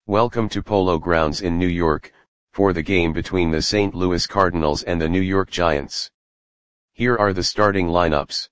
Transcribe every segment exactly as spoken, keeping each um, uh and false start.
Welcome to Polo Grounds in New York, for the game between the Saint Louis Cardinals and the New York Giants. Here are the starting lineups.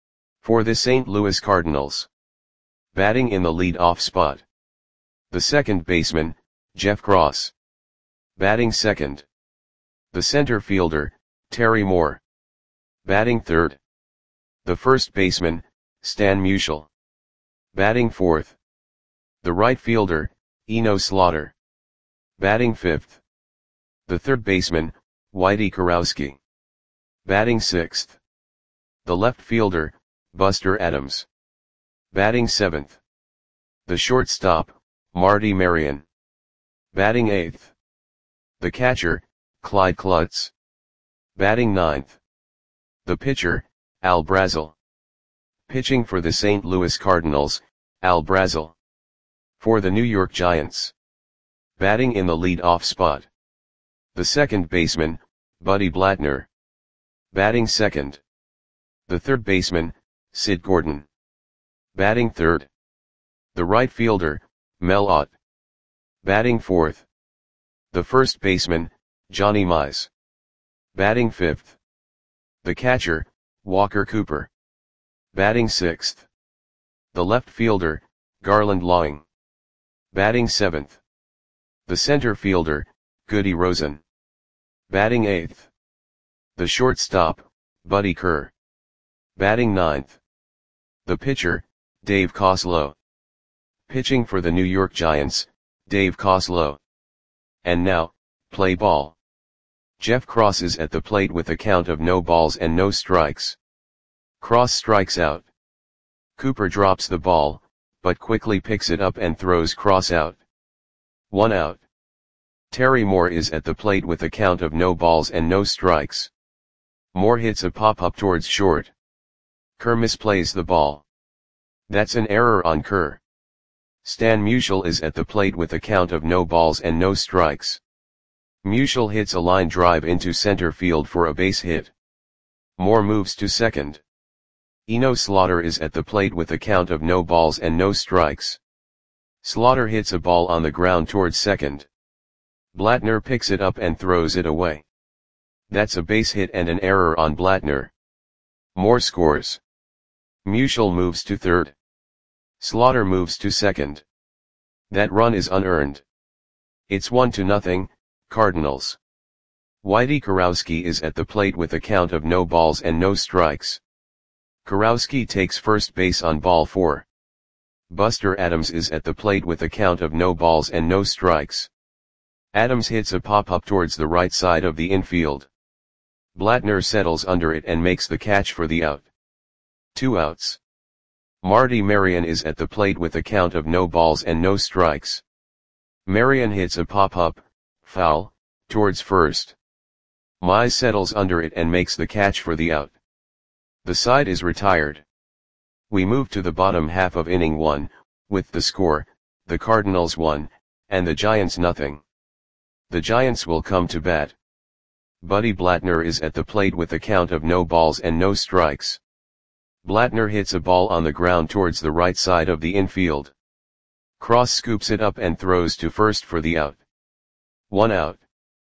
For the Saint Louis Cardinals. Batting in the lead-off spot. The second baseman, Jeff Cross. Batting second. The center fielder, Terry Moore. Batting third. The first baseman, Stan Musial. Batting fourth. The right fielder, Eno Slaughter. Batting fifth. The third baseman, Whitey Kurowski. Batting sixth. The left fielder, Buster Adams. Batting seventh. The shortstop, Marty Marion. Batting eighth. The catcher, Clyde Klutz. Batting ninth. The pitcher, Al Brazel. Pitching for the Saint Louis Cardinals, Al Brazel. For the New York Giants. Batting in the lead-off spot. The second baseman, Buddy Blattner. Batting second. The third baseman, Sid Gordon. Batting third. The right fielder, Mel Ott. Batting fourth. The first baseman, Johnny Mize. Batting fifth. The catcher, Walker Cooper. Batting sixth. The left fielder, Garland Lawing. Batting seventh. The center fielder, Goody Rosen. Batting eighth. The shortstop, Buddy Kerr. Batting ninth. The pitcher, Dave Coslow. Pitching for the New York Giants, Dave Coslow. And now, play ball. Jeff Cross is at the plate with a count of no balls and no strikes. Cross strikes out. Cooper drops the ball, but quickly picks it up and throws Cross out. One out. Terry Moore is at the plate with a count of no balls and no strikes. Moore hits a pop-up towards short. Kerr misplays the ball. That's an error on Kerr. Stan Musial is at the plate with a count of no balls and no strikes. Musial hits a line drive into center field for a base hit. Moore moves to second. Eno Slaughter is at the plate with a count of no balls and no strikes. Slaughter hits a ball on the ground towards second. Blattner picks it up and throws it away. That's a base hit and an error on Blattner. Moore scores. Musial moves to third. Slaughter moves to second. That run is unearned. It's one to nothing, Cardinals. Whitey Kurowski is at the plate with a count of no balls and no strikes. Kurowski takes first base on ball four. Buster Adams is at the plate with a count of no balls and no strikes. Adams hits a pop-up towards the right side of the infield. Blattner settles under it and makes the catch for the out. Two outs. Marty Marion is at the plate with a count of no balls and no strikes. Marion hits a pop-up, foul, towards first. Mize settles under it and makes the catch for the out. The side is retired. We move to the bottom half of inning one, with the score, the Cardinals one, and the Giants nothing. The Giants will come to bat. Buddy Blattner is at the plate with a count of no balls and no strikes. Blattner hits a ball on the ground towards the right side of the infield. Cross scoops it up and throws to first for the out. One out.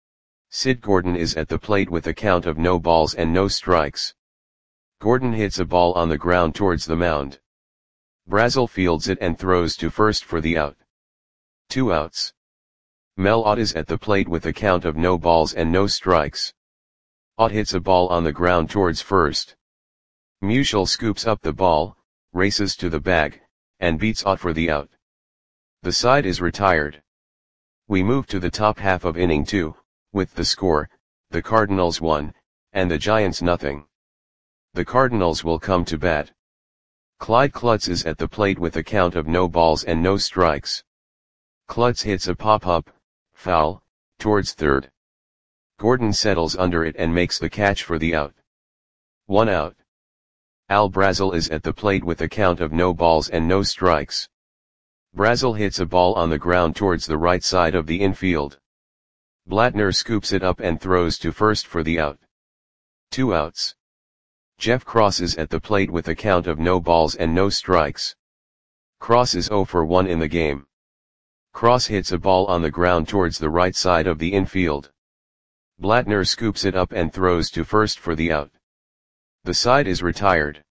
Sid Gordon is at the plate with a count of no balls and no strikes. Gordon hits a ball on the ground towards the mound. Brazel fields it and throws to first for the out. Two outs. Mel Ott is at the plate with a count of no balls and no strikes. Ott hits a ball on the ground towards first. Musial scoops up the ball, races to the bag, and beats Ott for the out. The side is retired. We move to the top half of inning two, with the score, the Cardinals one, and the Giants nothing. The Cardinals will come to bat. Clyde Klutz is at the plate with a count of no balls and no strikes. Klutz hits a pop-up, foul, towards third. Gordon settles under it and makes the catch for the out. One out. Al Brazel is at the plate with a count of no balls and no strikes. Brazel hits a ball on the ground towards the right side of the infield. Blattner scoops it up and throws to first for the out. Two outs. Jeff Cross is at the plate with a count of no balls and no strikes. Cross is zero for one in the game. Cross hits a ball on the ground towards the right side of the infield. Blattner scoops it up and throws to first for the out. The side is retired.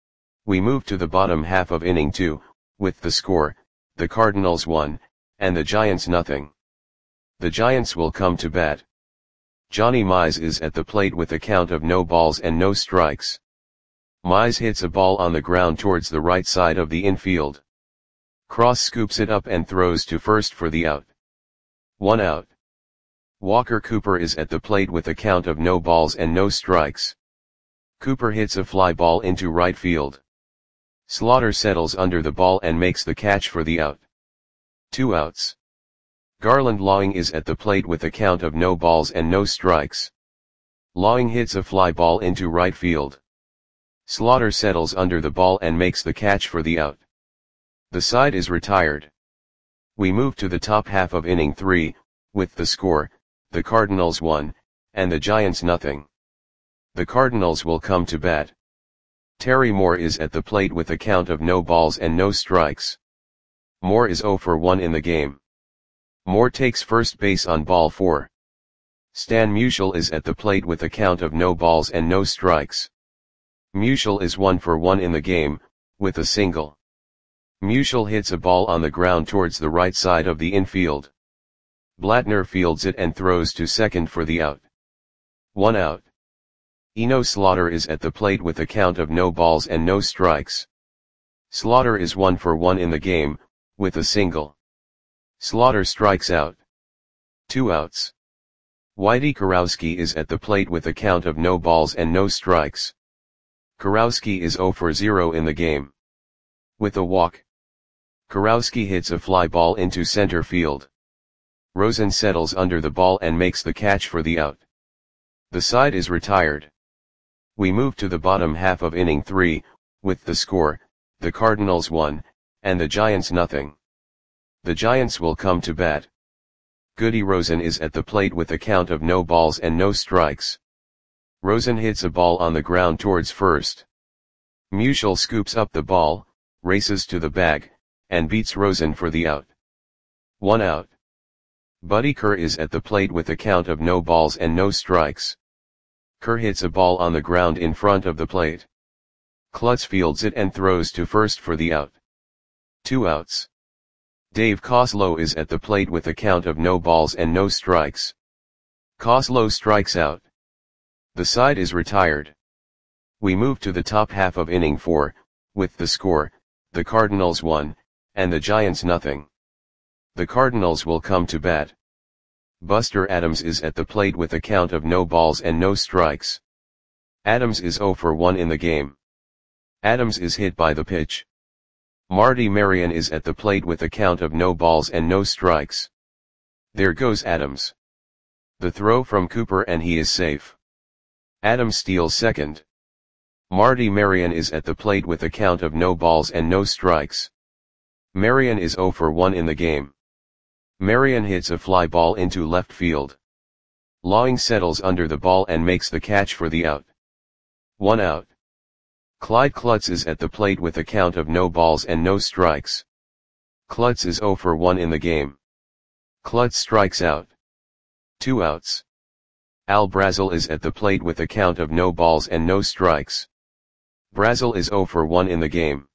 We move to the bottom half of inning two, with the score, the Cardinals one, and the Giants nothing. The Giants will come to bat. Johnny Mize is at the plate with a count of no balls and no strikes. Mize hits a ball on the ground towards the right side of the infield. Cross scoops it up and throws to first for the out. One out. Walker Cooper is at the plate with a count of no balls and no strikes. Cooper hits a fly ball into right field. Slaughter settles under the ball and makes the catch for the out. Two outs. Garland Lawing is at the plate with a count of no balls and no strikes. Lawing hits a fly ball into right field. Slaughter settles under the ball and makes the catch for the out. The side is retired. We move to the top half of inning three, with the score, the Cardinals one, and the Giants nothing. The Cardinals will come to bat. Terry Moore is at the plate with a count of no balls and no strikes. Moore is oh for one in the game. Moore takes first base on ball four. Stan Musial is at the plate with a count of no balls and no strikes. Musial is one for one in the game, with a single. Musial hits a ball on the ground towards the right side of the infield. Blattner fields it and throws to second for the out. One out. Eno Slaughter is at the plate with a count of no balls and no strikes. Slaughter is one for one in the game, with a single. Slaughter strikes out. Two outs. Whitey Kurowski is at the plate with a count of no balls and no strikes. Kurowski is oh for zero in the game. With a walk. Kurowski hits a fly ball into center field. Rosen settles under the ball and makes the catch for the out. The side is retired. We move to the bottom half of inning three, with the score, the Cardinals one, and the Giants nothing. The Giants will come to bat. Goody Rosen is at the plate with a count of no balls and no strikes. Rosen hits a ball on the ground towards first. Musial scoops up the ball, races to the bag, and beats Rosen for the out. One out. Buddy Kerr is at the plate with a count of no balls and no strikes. Kerr hits a ball on the ground in front of the plate. Klutz fields it and throws to first for the out. Two outs. Dave Koslow is at the plate with a count of no balls and no strikes. Koslow strikes out. The side is retired. We move to the top half of inning four, with the score, the Cardinals one, and the Giants nothing. The Cardinals will come to bat. Buster Adams is at the plate with a count of no balls and no strikes. Adams is oh for one in the game. Adams is hit by the pitch. Marty Marion is at the plate with a count of no balls and no strikes. There goes Adams. The throw from Cooper and he is safe. Adams steals second. Marty Marion is at the plate with a count of no balls and no strikes. Marion is oh for one in the game. Marion hits a fly ball into left field. Lawing settles under the ball and makes the catch for the out. One out. Clyde Klutz is at the plate with a count of no balls and no strikes. Klutz is oh for one in the game. Klutz strikes out. Two outs. Al Brazel is at the plate with a count of no balls and no strikes. Brazel is oh for one in the game.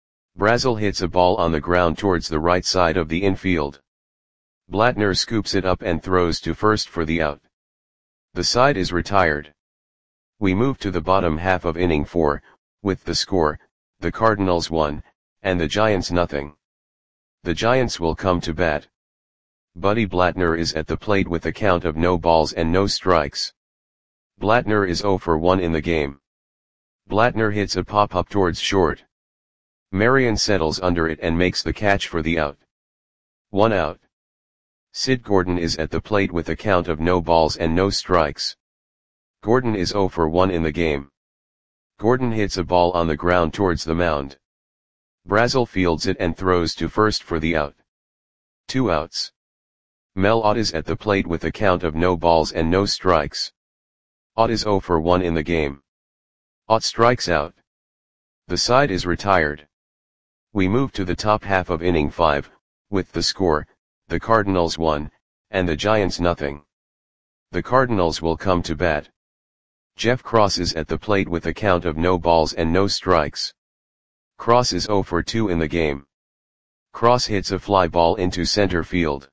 Brazel hits a ball on the ground towards the right side of the infield. Blattner scoops it up and throws to first for the out. The side is retired. We move to the bottom half of inning four, with the score, the Cardinals one, and the Giants nothing. The Giants will come to bat. Buddy Blattner is at the plate with a count of no balls and no strikes. Blattner is oh for one in the game. Blattner hits a pop-up towards short. Marion settles under it and makes the catch for the out. One out. Sid Gordon is at the plate with a count of no balls and no strikes. Gordon is oh for one in the game. Gordon hits a ball on the ground towards the mound. Brazel fields it and throws to first for the out. Two outs. Mel Ott is at the plate with a count of no balls and no strikes. Ott is oh for one in the game. Ott strikes out. The side is retired. We move to the top half of inning five, with the score, the Cardinals one, and the Giants nothing. The Cardinals will come to bat. Jeff Cross is at the plate with a count of no balls and no strikes. Cross is oh for two in the game. Cross hits a fly ball into center field.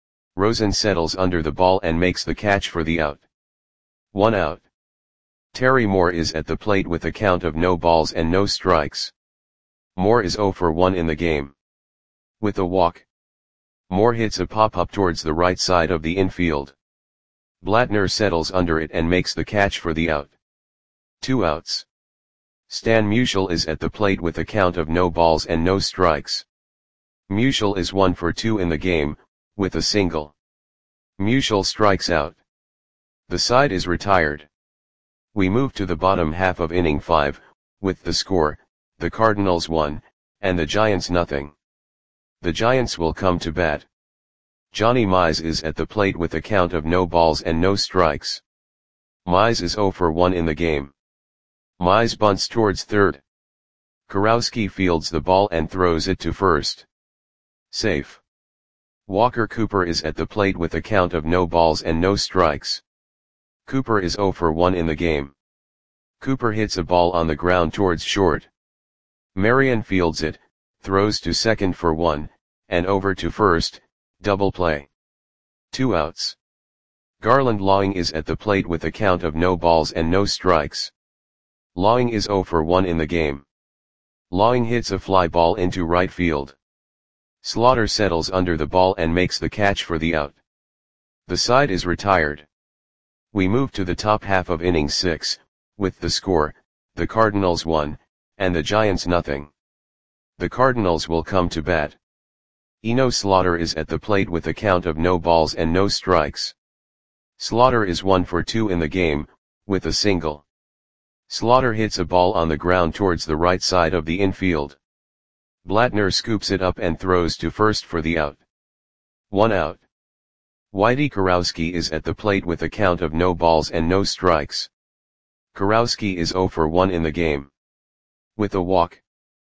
Rosen settles under the ball and makes the catch for the out. One out. Terry Moore is at the plate with a count of no balls and no strikes. Moore is oh for one in the game. With a walk, Moore hits a pop-up towards the right side of the infield. Blattner settles under it and makes the catch for the out. Two outs. Stan Musial is at the plate with a count of no balls and no strikes. Musial is one for two in the game, with a single. Musial strikes out. The side is retired. We move to the bottom half of inning five, with the score, the Cardinals one, and the Giants nothing. The Giants will come to bat. Johnny Mize is at the plate with a count of no balls and no strikes. Mize is oh for one in the game. Mize bunts towards third. Kurowski fields the ball and throws it to first. Safe. Walker Cooper is at the plate with a count of no balls and no strikes. Cooper is oh for one in the game. Cooper hits a ball on the ground towards short. Marion fields it, throws to second for one, and over to first, double play. Two outs. Garland Lawing is at the plate with a count of no balls and no strikes. Lawing is oh for one in the game. Lawing hits a fly ball into right field. Slaughter settles under the ball and makes the catch for the out. The side is retired. We move to the top half of inning six, with the score, the Cardinals one, and the Giants nothing. The Cardinals will come to bat. Eno Slaughter is at the plate with a count of no balls and no strikes. Slaughter is one for two in the game, with a single. Slaughter hits a ball on the ground towards the right side of the infield. Blattner scoops it up and throws to first for the out. One out. Whitey Kurowski is at the plate with a count of no balls and no strikes. Kurowski is oh for one in the game. With a walk,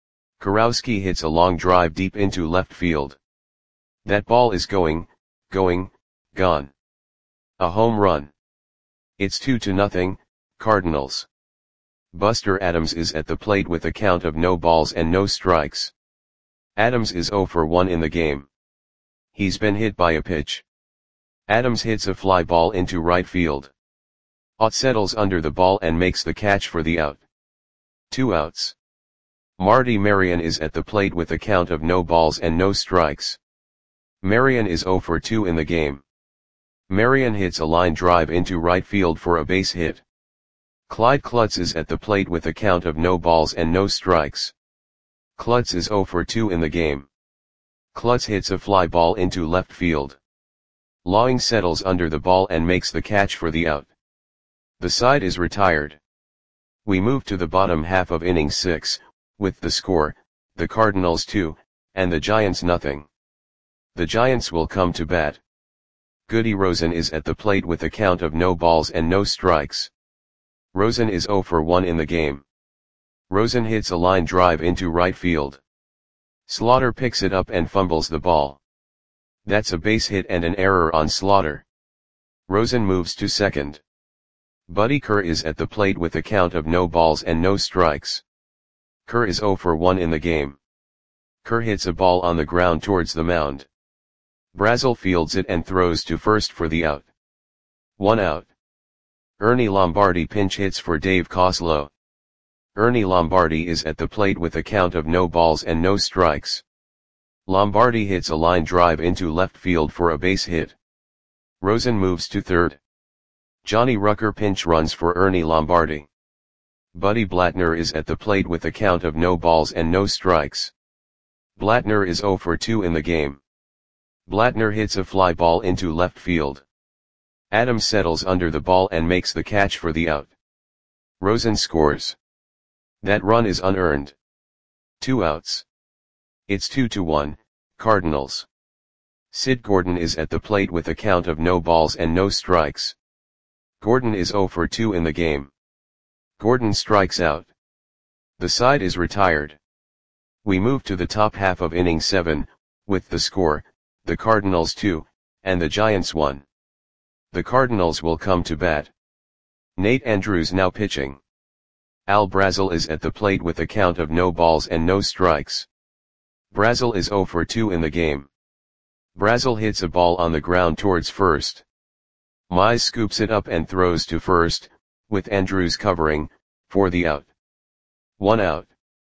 Kurowski hits a long drive deep into left field. That ball is going, going, gone. A home run. It's two to nothing, Cardinals. Buster Adams is at the plate with a count of no balls and no strikes. Adams is oh for one in the game. He's been hit by a pitch. Adams hits a fly ball into right field. Ott settles under the ball and makes the catch for the out. Two outs. Marty Marion is at the plate with a count of no balls and no strikes. Marion is oh for two in the game. Marion hits a line drive into right field for a base hit. Clyde Klutz is at the plate with a count of no balls and no strikes. Klutz is oh for two in the game. Klutz hits a fly ball into left field. Lawing settles under the ball and makes the catch for the out. The side is retired. We move to the bottom half of inning six, with the score, the Cardinals two, and the Giants nothing. The Giants will come to bat. Goody Rosen is at the plate with a count of no balls and no strikes. Rosen is oh for one in the game. Rosen hits a line drive into right field. Slaughter picks it up and fumbles the ball. That's a base hit and an error on Slaughter. Rosen moves to second. Buddy Kerr is at the plate with a count of no balls and no strikes. Kerr is oh for one in the game. Kerr hits a ball on the ground towards the mound. Brazel fields it and throws to first for the out. One out. Ernie Lombardi pinch hits for Dave Coslow. Ernie Lombardi is at the plate with a count of no balls and no strikes. Lombardi hits a line drive into left field for a base hit. Rosen moves to third. Johnny Rucker pinch runs for Ernie Lombardi. Buddy Blattner is at the plate with a count of no balls and no strikes. Blattner is oh for two in the game. Blattner hits a fly ball into left field. Adams settles under the ball and makes the catch for the out. Rosen scores. That run is unearned. Two outs. It's two to one, Cardinals. Sid Gordon is at the plate with a count of no balls and no strikes. Gordon is oh for two in the game. Gordon strikes out. The side is retired. We move to the top half of inning seven, with the score, the Cardinals two, and the Giants one. The Cardinals will come to bat. Nate Andrews now pitching. Al Brazel is at the plate with a count of no balls and no strikes. Brazel is zero for two in the game. Brazel hits a ball on the ground towards first. Mize scoops it up and throws to first, with Andrews covering, for the out. One out.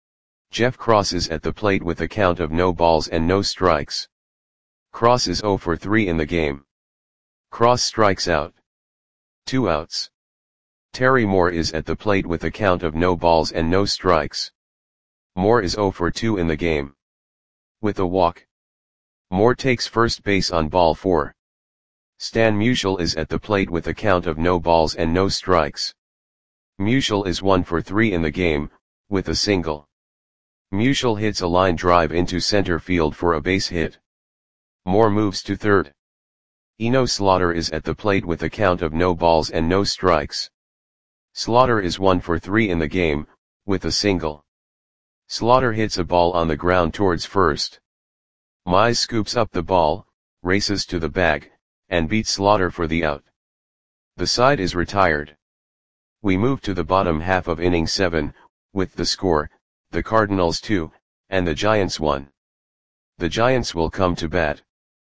Jeff Cross is at the plate with a count of no balls and no strikes. Cross is zero for three in the game. Cross strikes out. Two outs. Terry Moore is at the plate with a count of no balls and no strikes. Moore is zero for two in the game. With a walk. Moore takes first base on ball four. Stan Musial is at the plate with a count of no balls and no strikes. Musial is one for three in the game, with a single. Musial hits a line drive into center field for a base hit. Moore moves to third. Eno Slaughter is at the plate with a count of no balls and no strikes. Slaughter is one for three in the game, with a single. Slaughter hits a ball on the ground towards first. Mize scoops up the ball, races to the bag, and beats Slaughter for the out. The side is retired. We move to the bottom half of inning seven, with the score, the Cardinals two, and the Giants one. The Giants will come to bat.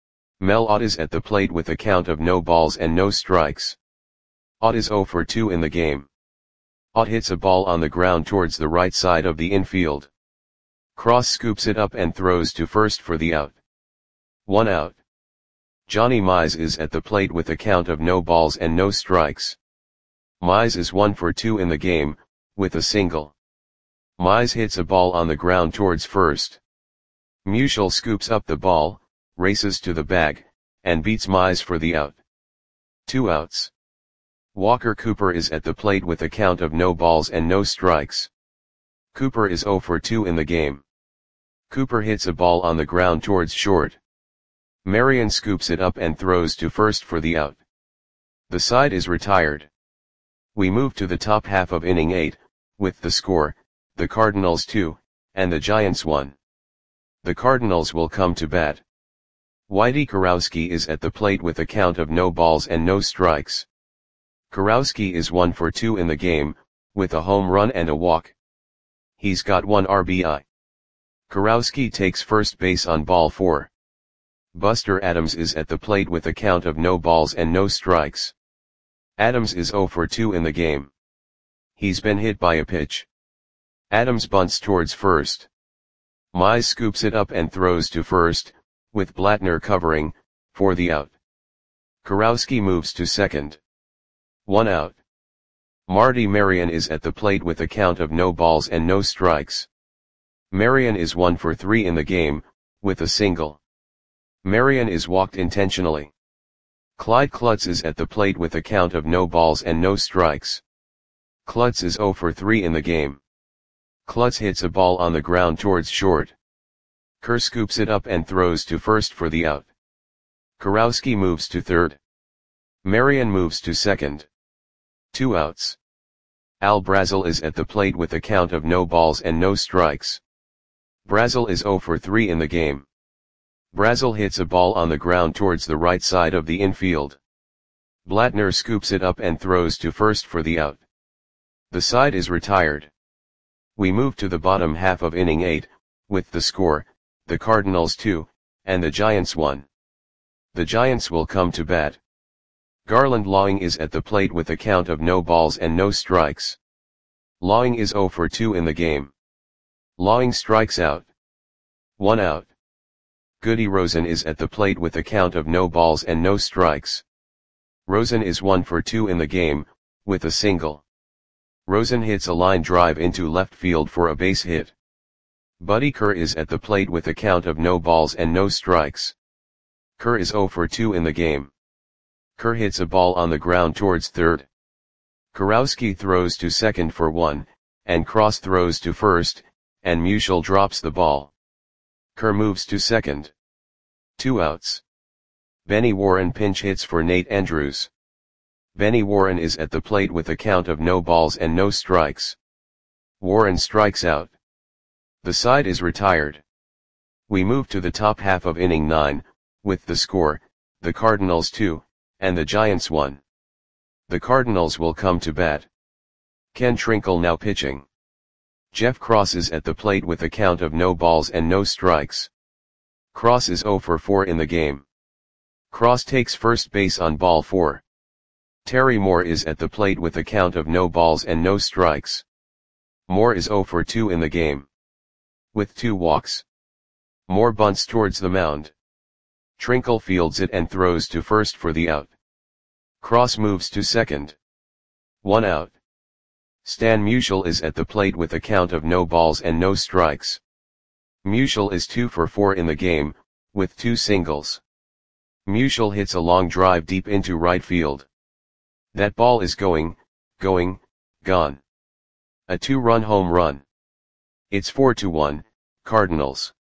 Mel Ott is at the plate with a count of no balls and no strikes. Ott is zero for two in the game. Ott hits a ball on the ground towards the right side of the infield. Cross scoops it up and throws to first for the out. One out. Johnny Mize is at the plate with a count of no balls and no strikes. Mize is one for two in the game, with a single. Mize hits a ball on the ground towards first. Musial scoops up the ball, races to the bag, and beats Mize for the out. Two outs. Walker Cooper is at the plate with a count of no balls and no strikes. Cooper is zero for two in the game. Cooper hits a ball on the ground towards short. Marion scoops it up and throws to first for the out. The side is retired. We move to the top half of inning eight, with the score, the Cardinals two, and the Giants one. The Cardinals will come to bat. Whitey Kurowski is at the plate with a count of no balls and no strikes. Kurowski is one for two in the game, with a home run and a walk. He's got one R B I. Kurowski takes first base on ball four. Buster Adams is at the plate with a count of no balls and no strikes. Adams is zero for two in the game. He's been hit by a pitch. Adams bunts towards first. Mize scoops it up and throws to first, with Blattner covering, for the out. Kurowski moves to second. One out. Marty Marion is at the plate with a count of no balls and no strikes. Marion is one for three in the game, with a single. Marion is walked intentionally. Clyde Klutz is at the plate with a count of no balls and no strikes. Klutz is zero for three in the game. Klutz hits a ball on the ground towards short. Kerr scoops it up and throws to first for the out. Kurowski moves to third. Marion moves to second. Two outs. Al Brazel is at the plate with a count of no balls and no strikes. Brazel is zero for three in the game. Brazel hits a ball on the ground towards the right side of the infield. Blattner scoops it up and throws to first for the out. The side is retired. We move to the bottom half of inning eight, with the score, the Cardinals two, and the Giants one. The Giants will come to bat. Garland Lawing is at the plate with a count of no balls and no strikes. Lawing is zero for two in the game. Lawing strikes out. One out. Goody Rosen is at the plate with a count of no balls and no strikes. Rosen is one for two in the game, with a single. Rosen hits a line drive into left field for a base hit. Buddy Kerr is at the plate with a count of no balls and no strikes. Kerr is zero for two in the game. Kerr hits a ball on the ground towards third. Kurowski throws to second for one, and Cross throws to first, and Musial drops the ball. Kerr moves to second. Two outs. Benny Warren pinch hits for Nate Andrews. Benny Warren is at the plate with a count of no balls and no strikes. Warren strikes out. The side is retired. We move to the top half of inning nine, With the score, the Cardinals two, and the Giants one. The Cardinals will come to bat. Ken Trinkle now pitching. Jeff Cross is at the plate with a count of no balls and no strikes. Cross is oh for four in the game. Cross takes first base on ball four. Terry Moore is at the plate with a count of no balls and no strikes. Moore is oh for two in the game. With two walks. Moore bunts towards the mound. Trinkle fields it and throws to first for the out. Cross moves to second. One out. Stan Musial is at the plate with a count of no balls and no strikes. Musial is two for four in the game, with two singles. Musial hits a long drive deep into right field. That ball is going, going, gone. A two-run home run. It's four to one, Cardinals.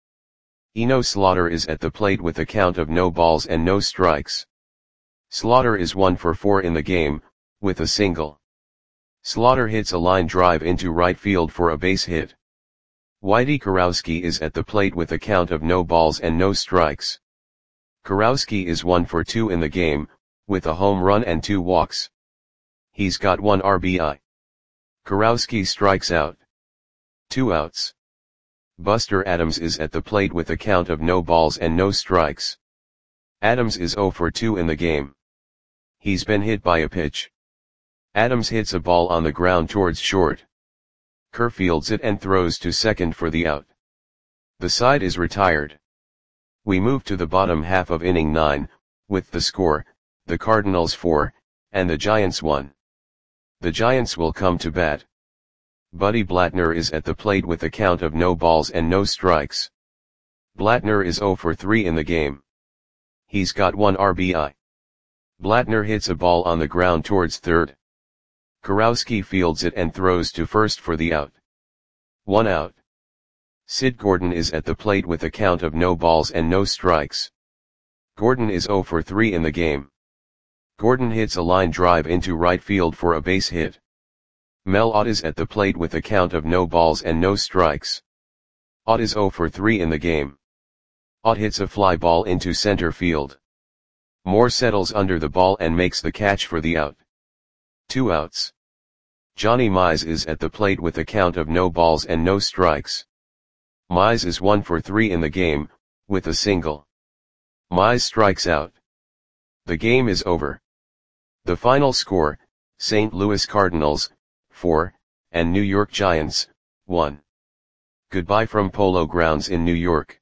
Eno Slaughter is at the plate with a count of no balls and no strikes. Slaughter is one for four in the game, with a single. Slaughter hits a line drive into right field for a base hit. Whitey Kurowski is at the plate with a count of no balls and no strikes. Kurowski is one for two in the game, with a home run and two walks. He's got one R B I. Kurowski strikes out. Two outs. Buster Adams is at the plate with a count of no balls and no strikes. Adams is oh for two in the game. He's been hit by a pitch. Adams hits a ball on the ground towards short. Kerr fields it and throws to second for the out. The side is retired. We move to the bottom half of inning nine, with the score, the Cardinals four, and the Giants one. The Giants will come to bat. Buddy Blattner is at the plate with a count of no balls and no strikes. Blattner is oh for three in the game. He's got one R B I. Blattner hits a ball on the ground towards third. Kurowski fields it and throws to first for the out. One out. Sid Gordon is at the plate with a count of no balls and no strikes. Gordon is oh for three in the game. Gordon hits a line drive into right field for a base hit. Mel Ott is at the plate with a count of no balls and no strikes. Ott is oh for three in the game. Ott hits a fly ball into center field. Moore settles under the ball and makes the catch for the out. Two outs. Johnny Mize is at the plate with a count of no balls and no strikes. Mize is one for three in the game, with a single. Mize strikes out. The game is over. The final score, Saint Louis Cardinals, four, and New York Giants, one. Goodbye from Polo Grounds in New York.